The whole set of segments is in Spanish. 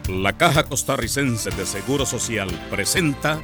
La Caja Costarricense de Seguro Social presenta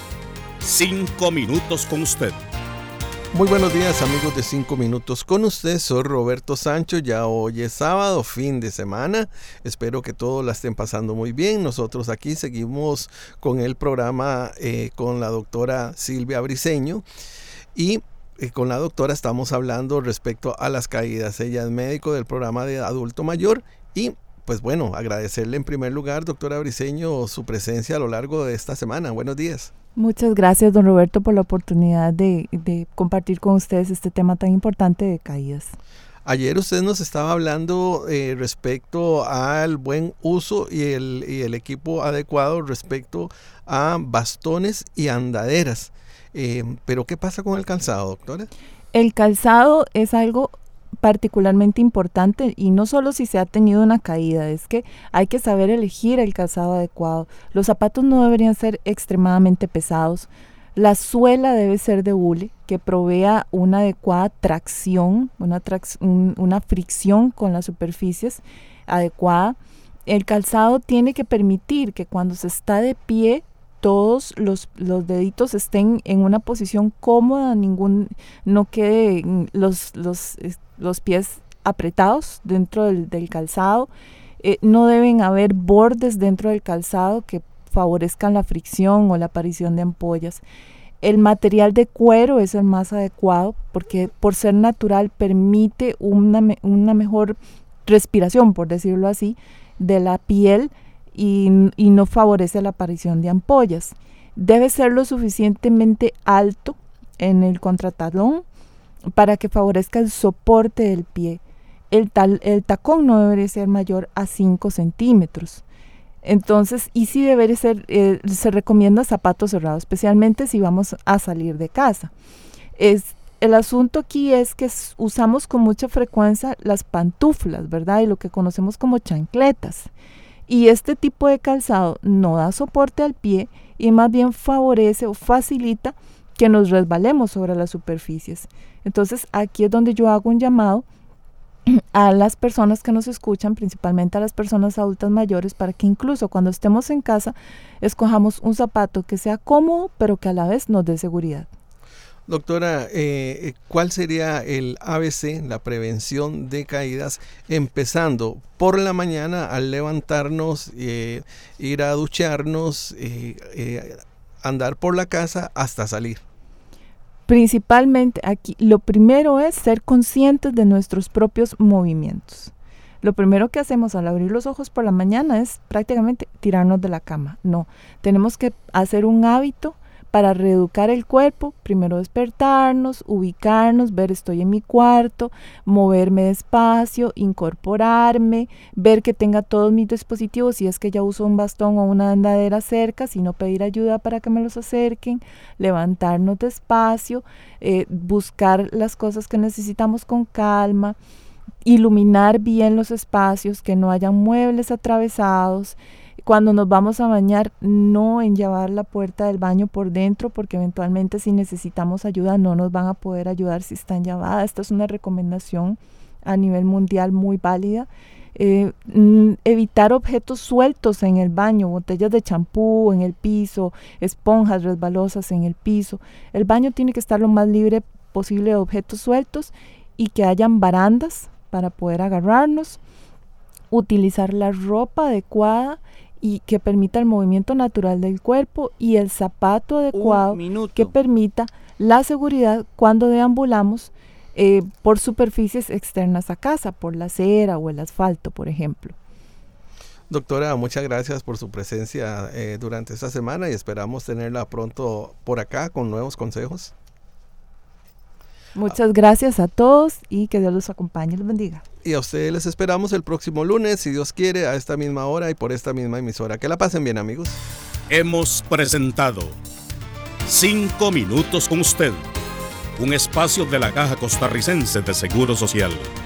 5 minutos con usted. Muy buenos días, amigos de 5 minutos con usted. Soy Roberto Sancho. Ya hoy es sábado, fin de semana. Espero que todos la estén pasando muy bien. Nosotros aquí seguimos con el programa con la doctora Silvia Briceño. Y con la doctora estamos hablando respecto a las caídas. Ella es médico del programa de adulto mayor y pues bueno, agradecerle en primer lugar, doctora Briceño, su presencia a lo largo de esta semana. Buenos días. Muchas gracias, don Roberto, por la oportunidad de compartir con ustedes este tema tan importante de caídas. Ayer usted nos estaba hablando respecto al buen uso y el equipo adecuado respecto a bastones y andaderas. Pero ¿qué pasa con el calzado, doctora? El calzado es algo particularmente importante y no solo si se ha tenido una caída, es que hay que saber elegir el calzado adecuado. Los zapatos no deberían ser extremadamente pesados. La suela debe ser de hule que provea una adecuada tracción, una fricción con las superficies adecuada. El calzado tiene que permitir que cuando se está de pie todos los deditos estén en una posición cómoda, no quede los pies apretados dentro del calzado. No deben haber bordes dentro del calzado que favorezcan la fricción o la aparición de ampollas. El material de cuero es el más adecuado porque por ser natural permite una mejor respiración, por decirlo así, de la piel y no favorece la aparición de ampollas. Debe ser lo suficientemente alto en el contratalón para que favorezca el soporte del pie. El tacón no debería ser mayor a 5 centímetros. Entonces, y sí debería ser, se recomienda zapatos cerrados, especialmente si vamos a salir de casa. El asunto aquí es que usamos con mucha frecuencia las pantuflas, ¿verdad? Y lo que conocemos como chancletas. Y este tipo de calzado no da soporte al pie y más bien favorece o facilita que nos resbalemos sobre las superficies. Entonces aquí es donde yo hago un llamado a las personas que nos escuchan, principalmente a las personas adultas mayores, para que incluso cuando estemos en casa escojamos un zapato que sea cómodo pero que a la vez nos dé seguridad. Doctora, ¿cuál sería el ABC, la prevención de caídas, empezando por la mañana al levantarnos, ir a ducharnos, andar por la casa hasta salir? Principalmente aquí, lo primero es ser conscientes de nuestros propios movimientos. Lo primero que hacemos al abrir los ojos por la mañana es prácticamente tirarnos de la cama. No, tenemos que hacer un hábito para reeducar el cuerpo, primero despertarnos, ubicarnos, ver estoy en mi cuarto, moverme despacio, incorporarme, ver que tenga todos mis dispositivos, si es que ya uso un bastón o una andadera cerca, si no pedir ayuda para que me los acerquen, levantarnos despacio, buscar las cosas que necesitamos con calma, iluminar bien los espacios, que no hayan muebles atravesados. Cuando nos vamos a bañar, no enllavar la puerta del baño por dentro, porque eventualmente si necesitamos ayuda no nos van a poder ayudar si está enllavada. Esta es una recomendación a nivel mundial muy válida. Evitar objetos sueltos en el baño, botellas de champú en el piso, esponjas resbalosas en el piso. El baño tiene que estar lo más libre posible de objetos sueltos y que hayan barandas para poder agarrarnos. Utilizar la ropa adecuada y que permita el movimiento natural del cuerpo y el zapato adecuado que permita la seguridad cuando deambulamos por superficies externas a casa, por la acera o el asfalto, por ejemplo. Doctora, muchas gracias por su presencia durante esta semana y esperamos tenerla pronto por acá con nuevos consejos. Muchas gracias a todos y que Dios los acompañe y los bendiga. Y a ustedes les esperamos el próximo lunes, si Dios quiere, a esta misma hora y por esta misma emisora. Que la pasen bien, amigos. Hemos presentado 5 minutos con usted, un espacio de la Caja Costarricense de Seguro Social.